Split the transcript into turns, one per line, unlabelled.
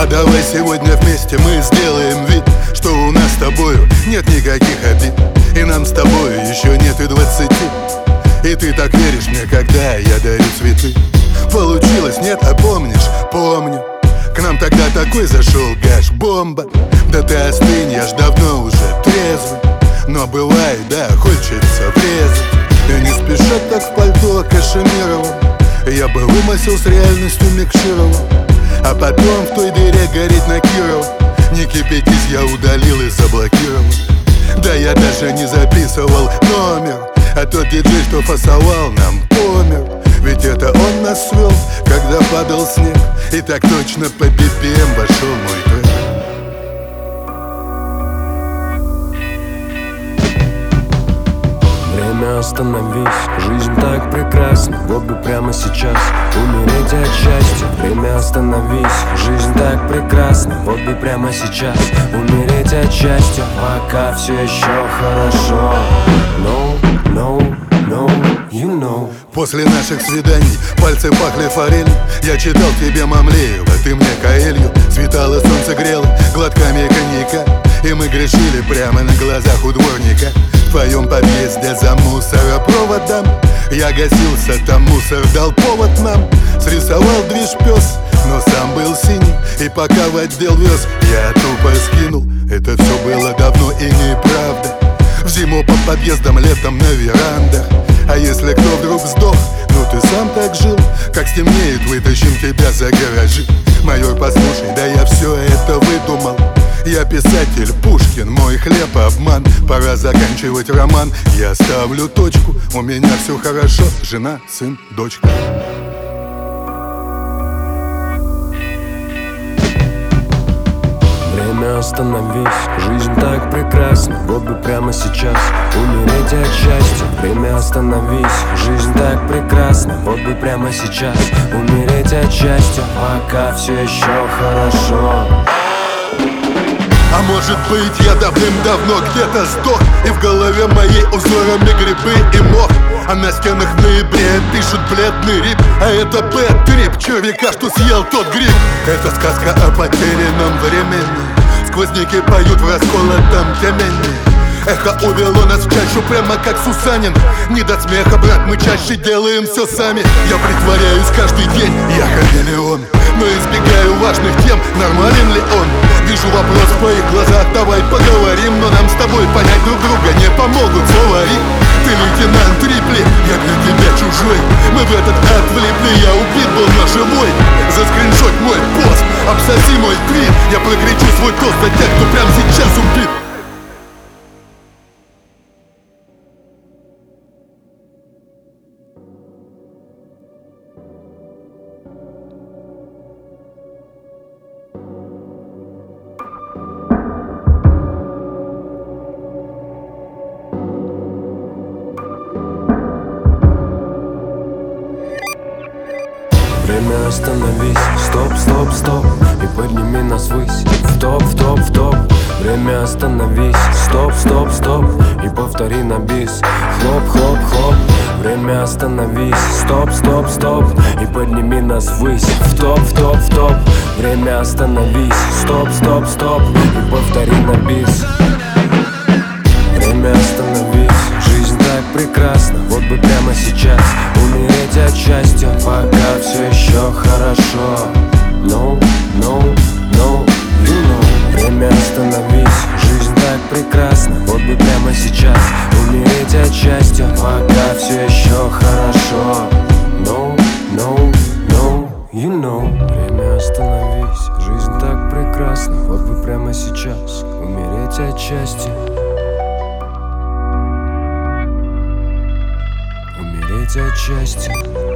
давай сегодня вместе мы сделаем вид, что у нас с тобою нет никаких обид, и нам с тобою еще нет и 20. И ты так веришь мне, когда я дарю цветы. Получилось, нет, а помнишь? Помню. К нам тогда такой зашел гаш, бомба. Да ты остынь, я ж давно уже трезвый. Но бывает, да, хочется врезать. И не спешат так в пальто кашемировом. Я бы вымысел с реальностью микшировал, а потом в той дыре гореть на Кирова. Не кипятись, я удалил и заблокировал. Да я даже не записывал номер, а тот диджей, что фасовал, нам помер. Ведь это он нас свел, когда падал снег. И так точно по BPM вошел мой трек.
Время остановись, жизнь так прекрасна. Вот бы прямо сейчас умереть от счастья. Время остановись, жизнь так прекрасна. Вот бы прямо сейчас умереть от счастья. Пока все еще хорошо. No, no, no, you know.
После наших свиданий пальцы пахли форелью. Я читал тебе Мамлеева, ты мне Коэлью. Светало, солнце грело глотками коньяка, и мы грешили прямо на глазах у дворника. В твоем подъезде за мусоропроводом я гасился, там мусор дал повод нам. Срисовал движ пес, но сам был синий, и пока в отдел вез, я тупо скинул. Это все было давно и неправда. В зиму под подъездом, летом на верандах. А если кто вдруг сдох, ну ты сам так жил. Как стемнеет, вытащим тебя за гаражи. Майор, послушай, да я все это выдумал. Я писатель Пушкин, мой хлеб обман. Пора заканчивать роман, я ставлю точку. У меня все хорошо, жена, сын, дочка.
Время остановись, жизнь так прекрасна. Вот бы прямо сейчас умереть от счастья. Время остановись, жизнь так прекрасна. Вот бы прямо сейчас умереть от счастья. Пока все еще хорошо.
А может быть, я давным-давно где-то сдох, и в голове моей узорами грибы и мох. А на стенах в ноябре пишут бледный рип. А это бэд-трип, червяка, что съел тот гриб. Это сказка о потерянном времени. Сквозняки поют в расколотом темени. Эхо увело нас в чащу, прямо как Сусанин. Не до смеха, брат, мы чаще делаем все сами. Я притворяюсь каждый день, я хамелеон, но избегаю важных тем, нормален ли он. Вижу вопрос в твоих глазах, давай поговорим. Но нам с тобой понять друг друга не помогут словари. Ты лейтенант Рипли, я для тебя чужой. Мы в этот ад влипли, я убит был, но живой. Заскриншот мой пост, обсоси мой твит. Я прокричу свой тост за тех, кто прямо сейчас убит.
Время остановись, стоп, стоп, стоп, и подними нас ввысь. В топ, в топ, в топ. Время остановись, стоп, стоп, стоп, и повтори на бис. Хлоп, хлоп, хлоп. Время остановись, стоп, стоп, стоп, и подними нас ввысь. В топ, в топ, в топ. Время остановись, стоп, стоп, стоп, и повтори на бис. Время остановись, жизнь так прекрасна. Вот бы прямо сейчас умереть от счастья. Пока все еще хорошо. No, no, no, you know. Время остановись, жизнь так прекрасна. Вот бы прямо сейчас умереть от счастья. Пока все еще хорошо. No, no, no, you know. Время остановись, жизнь так прекрасна. Вот бы прямо сейчас умереть от счастья. Умереть от счастья.